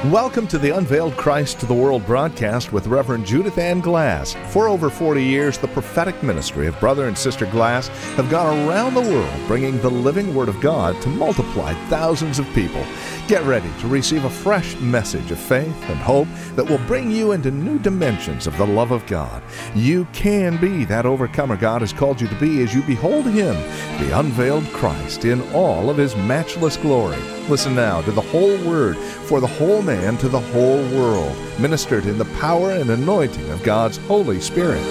Welcome to the Unveiled Christ to the World broadcast with Reverend Judith Ann Glass. For over 40 years, the prophetic ministry of Brother and Sister Glass have gone around the world bringing the living Word of God to multiply thousands of people. Get ready to receive a fresh message of faith and hope that will bring you into new dimensions of the love of God. You can be that overcomer God has called you to be as you behold Him, the unveiled Christ, in all of His matchless glory. Listen now to the whole Word for the whole man to the whole world, ministered in the power and anointing of God's Holy Spirit.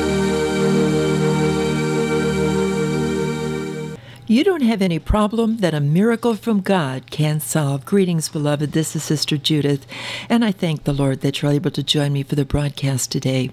You don't have any problem that a miracle from God can't solve. Greetings, beloved. This is Sister Judith, and I thank the Lord that you're able to join me for the broadcast today.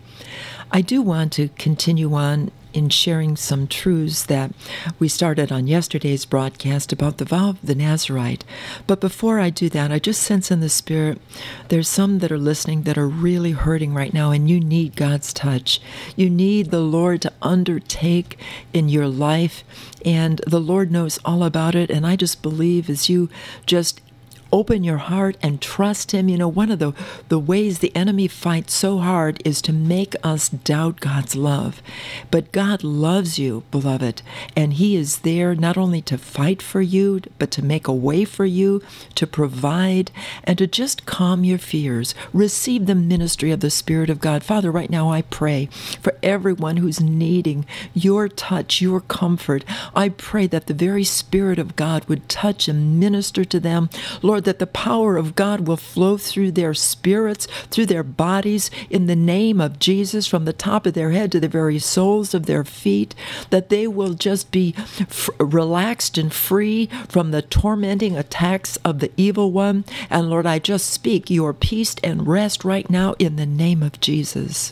I do want to continue on in sharing some truths that we started on yesterday's broadcast about the vow of the Nazarite. But before I do that, I just sense in the Spirit, there's some that are listening that are really hurting right now, and you need God's touch. You need the Lord to undertake in your life, and the Lord knows all about it. And I just believe as you just open your heart and trust Him. You know, one of the ways the enemy fights so hard is to make us doubt God's love. But God loves you, beloved, and He is there not only to fight for you, but to make a way for you, to provide, and to just calm your fears. Receive the ministry of the Spirit of God. Father, right now I pray for everyone who's needing your touch, your comfort. I pray that the very Spirit of God would touch and minister to them. Lord, that the power of God will flow through their spirits, through their bodies, in the name of Jesus, from the top of their head to the very soles of their feet, that they will just be relaxed and free from the tormenting attacks of the evil one. And Lord, I just speak your peace and rest right now in the name of Jesus.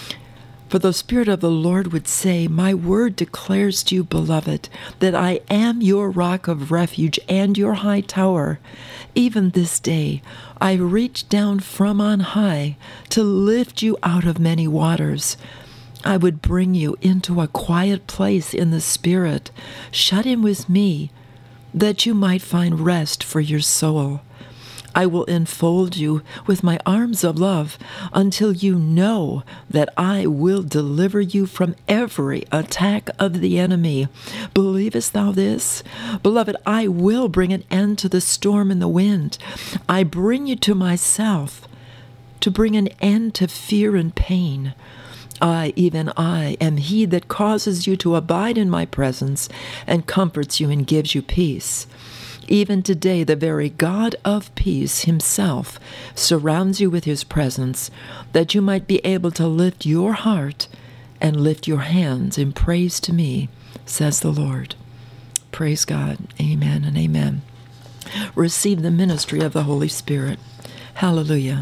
For the Spirit of the Lord would say, my word declares to you, beloved, that I am your rock of refuge and your high tower. Even this day I reach down from on high to lift you out of many waters. I would bring you into a quiet place in the Spirit, shut in with me, that you might find rest for your soul. I will enfold you with my arms of love until you know that I will deliver you from every attack of the enemy. Believest thou this? Beloved, I will bring an end to the storm and the wind. I bring you to myself to bring an end to fear and pain. I, even I, am He that causes you to abide in my presence and comforts you and gives you peace. Even today, the very God of peace Himself surrounds you with His presence, that you might be able to lift your heart and lift your hands in praise to me, says the Lord. Praise God. Amen and amen. Receive the ministry of the Holy Spirit. Hallelujah.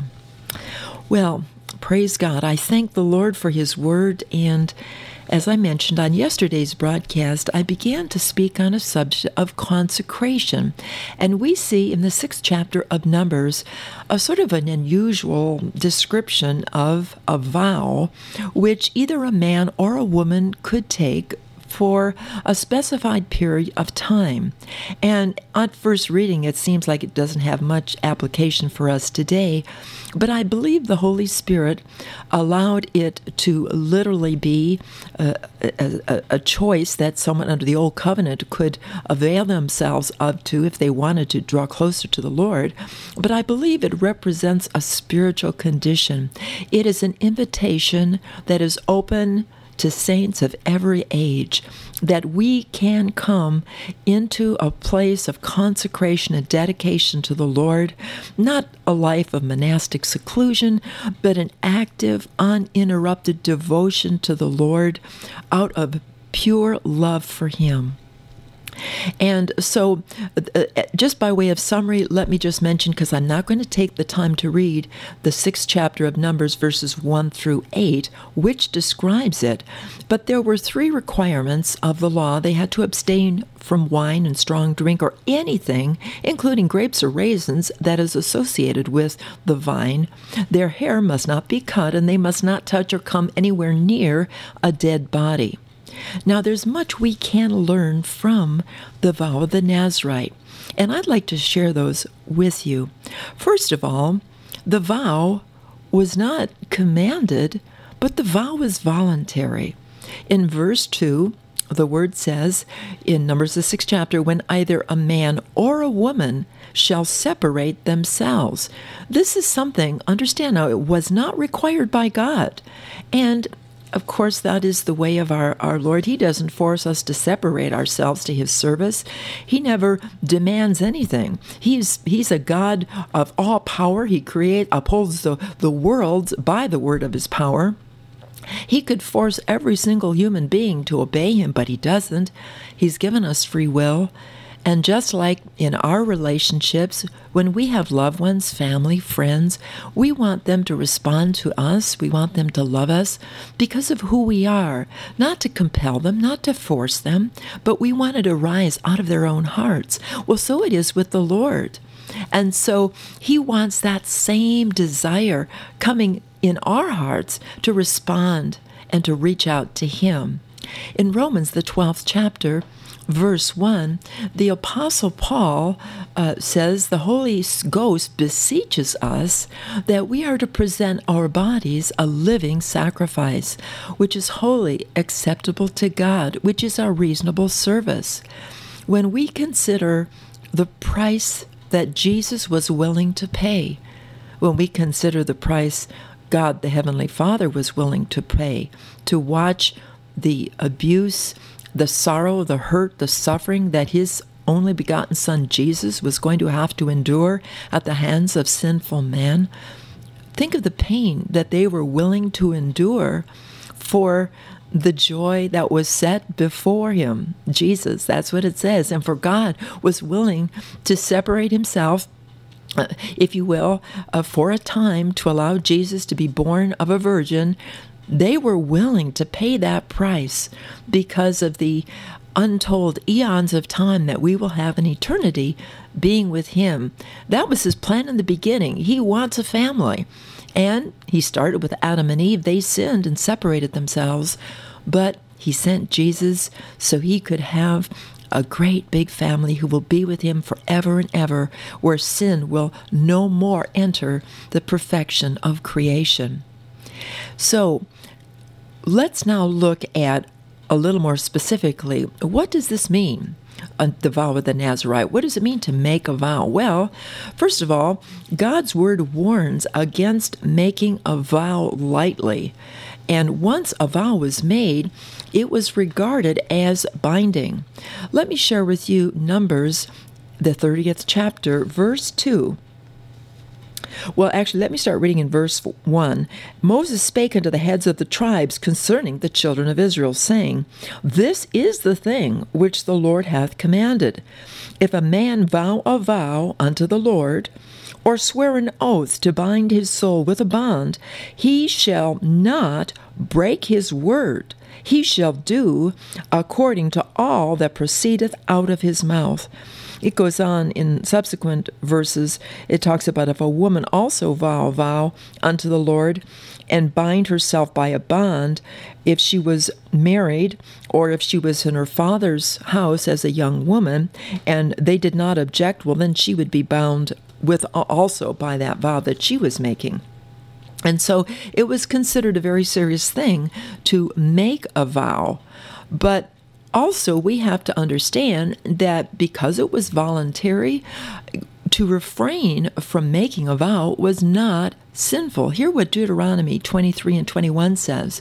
Well, praise God. I thank the Lord for His word, and as I mentioned on yesterday's broadcast, I began to speak on a subject of consecration. And we see in the 6th chapter of Numbers a sort of an unusual description of a vow which either a man or a woman could take for a specified period of time. And at first reading, it seems like it doesn't have much application for us today, but I believe the Holy Spirit allowed it to literally be a choice that someone under the Old Covenant could avail themselves of to if they wanted to draw closer to the Lord. But I believe it represents a spiritual condition. It is an invitation that is open to saints of every age, that we can come into a place of consecration and dedication to the Lord, not a life of monastic seclusion, but an active, uninterrupted devotion to the Lord out of pure love for Him. And so, just by way of summary, let me just mention, because I'm not going to take the time to read the 6th chapter of Numbers, verses 1 through 8, which describes it, but there were 3 requirements of the law. They had to abstain from wine and strong drink or anything, including grapes or raisins, that is associated with the vine. Their hair must not be cut, and they must not touch or come anywhere near a dead body. Now, there's much we can learn from the vow of the Nazarite, and I'd like to share those with you. First of all, The vow was not commanded, but the vow was voluntary. In verse 2, the word says in Numbers the 6th chapter, when either a man or a woman shall separate themselves. This is something, understand now, it was not required by God. And of course, that is the way of our Lord. He doesn't force us to separate ourselves to His service. He never demands anything. He's a God of all power. He upholds the world by the word of His power. He could force every single human being to obey Him, but He doesn't. He's given us free will. And just like in our relationships, when we have loved ones, family, friends, we want them to respond to us. We want them to love us because of who we are, not to compel them, not to force them, but we want it to rise out of their own hearts. Well, so it is with the Lord. And so He wants that same desire coming in our hearts to respond and to reach out to Him. In Romans, the 12th chapter, Verse 1, the Apostle Paul says the Holy Ghost beseeches us that we are to present our bodies a living sacrifice, which is wholly acceptable to God, which is our reasonable service. When we consider the price that Jesus was willing to pay, when we consider the price God, the Heavenly Father, was willing to pay to watch the abuse, the sorrow, the hurt, the suffering that His only begotten Son Jesus was going to have to endure at the hands of sinful man. Think of the pain that they were willing to endure for the joy that was set before Him. Jesus, that's what it says. And for God was willing to separate Himself, if you will, for a time to allow Jesus to be born of a virgin. They were willing to pay that price because of the untold eons of time that we will have in eternity being with Him. That was His plan in the beginning. He wants a family. And He started with Adam and Eve. They sinned and separated themselves. But He sent Jesus so He could have a great big family who will be with Him forever and ever, where sin will no more enter the perfection of creation. So let's now look at a little more specifically, what does this mean, the vow of the Nazirite? What does it mean to make a vow? Well, first of all, God's Word warns against making a vow lightly. And once a vow was made, it was regarded as binding. Let me share with you Numbers, the 30th chapter, verse 2. Well, actually, let me start reading in verse 1. Moses spake unto the heads of the tribes concerning the children of Israel, saying, This is the thing which the Lord hath commanded. If a man vow a vow unto the Lord, or swear an oath to bind his soul with a bond, he shall not break his word. He shall do according to all that proceedeth out of his mouth. It goes on in subsequent verses. It talks about if a woman also vow a vow unto the Lord and bind herself by a bond, if she was married or if she was in her father's house as a young woman and they did not object, well, then she would be bound with also by that vow that she was making. And so it was considered a very serious thing to make a vow. But also, we have to understand that because it was voluntary, to refrain from making a vow was not sinful. Hear what Deuteronomy 23 and 21 says.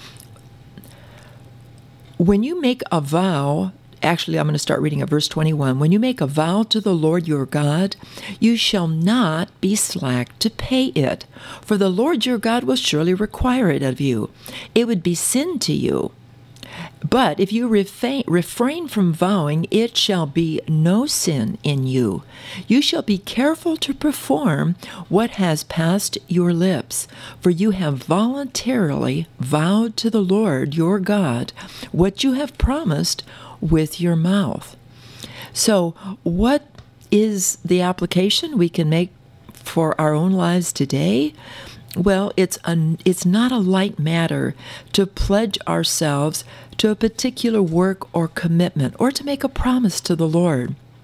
When you make a vow, actually, I'm going to start reading at verse 21. When you make a vow to the Lord your God, you shall not be slack to pay it, for the Lord your God will surely require it of you. It would be sin to you. But if you refrain from vowing, it shall be no sin in you. You shall be careful to perform what has passed your lips, for you have voluntarily vowed to the Lord your God what you have promised with your mouth. So, what is the application we can make for our own lives today? Well, it's not a light matter to pledge ourselves to a particular work or commitment or to make a promise to the Lord.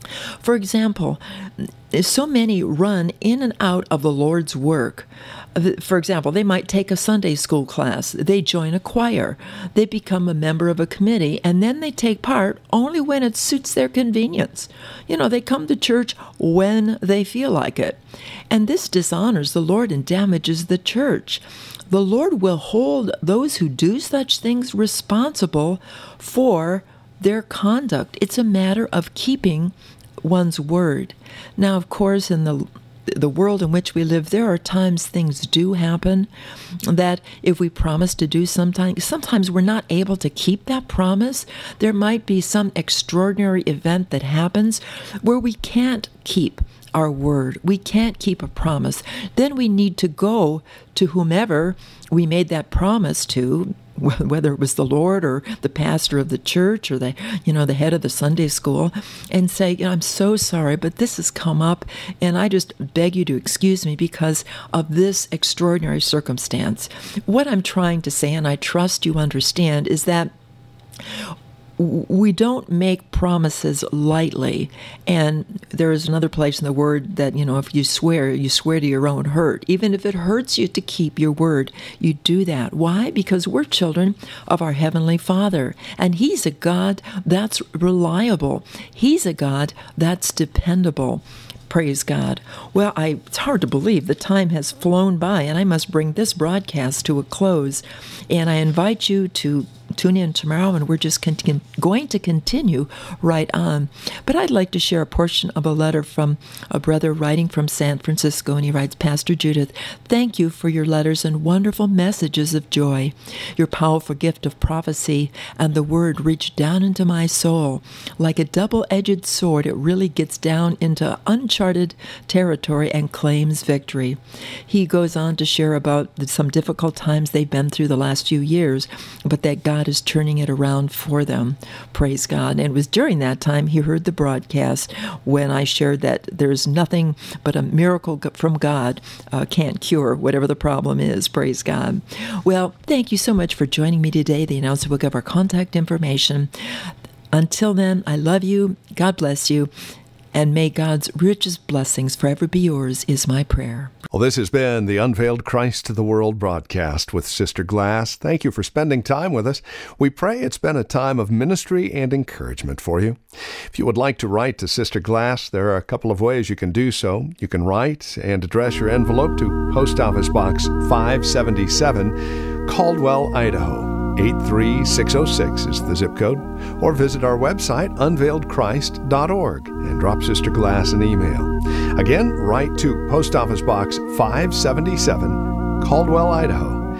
For example, so many run in and out of the Lord's work. For example, they might take a Sunday school class, they join a choir, they become a member of a committee, and then they take part only when it suits their convenience. They come to church when they feel like it. And this dishonors the Lord and damages the church. The Lord will hold those who do such things responsible for their conduct. It's a matter of keeping one's word. Now, of course, in the world in which we live, there are times things do happen that if we promise to do sometimes we're not able to keep that promise. There might be some extraordinary event that happens where we can't keep our word. We can't keep a promise. Then we need to go to whomever we made that promise to, whether it was the Lord or the pastor of the church or the head of the Sunday school, and say, I'm so sorry, but this has come up, and I just beg you to excuse me because of this extraordinary circumstance. What I'm trying to say, and I trust you understand, is that we don't make promises lightly. And there is another place in the Word that, if you swear to your own hurt. Even if it hurts you to keep your word, you do that. Why? Because we're children of our Heavenly Father. And He's a God that's reliable. He's a God that's dependable. Praise God. Well, it's hard to believe the time has flown by, and I must bring this broadcast to a close. And I invite you to tune in tomorrow, and we're just going to continue right on. But I'd like to share a portion of a letter from a brother writing from San Francisco, and he writes, Pastor Judith, thank you for your letters and wonderful messages of joy. Your powerful gift of prophecy and the word reached down into my soul. Like a double-edged sword, it really gets down into uncharted territory and claims victory. He goes on to share about some difficult times they've been through the last few years, but that God is turning it around for them. Praise God. And it was during that time he heard the broadcast when I shared that there's nothing but a miracle from God can't cure whatever the problem is. Praise God. Well, thank you so much for joining me today. The announcer will give our contact information. Until then, I love you. God bless you. And may God's richest blessings forever be yours is my prayer. Well, this has been the Unveiled Christ to the World broadcast with Sister Glass. Thank you for spending time with us. We pray it's been a time of ministry and encouragement for you. If you would like to write to Sister Glass, there are a couple of ways you can do so. You can write and address your envelope to Post Office Box 577, Caldwell, Idaho. 83606 is the zip code, or visit our website, unveiledchrist.org, and drop Sister Glass an email. Again, write to Post Office Box 577, Caldwell, Idaho,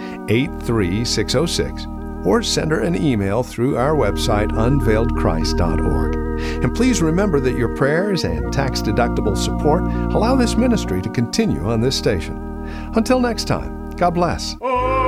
83606, or send her an email through our website, unveiledchrist.org. And please remember that your prayers and tax-deductible support allow this ministry to continue on this station. Until next time, God bless.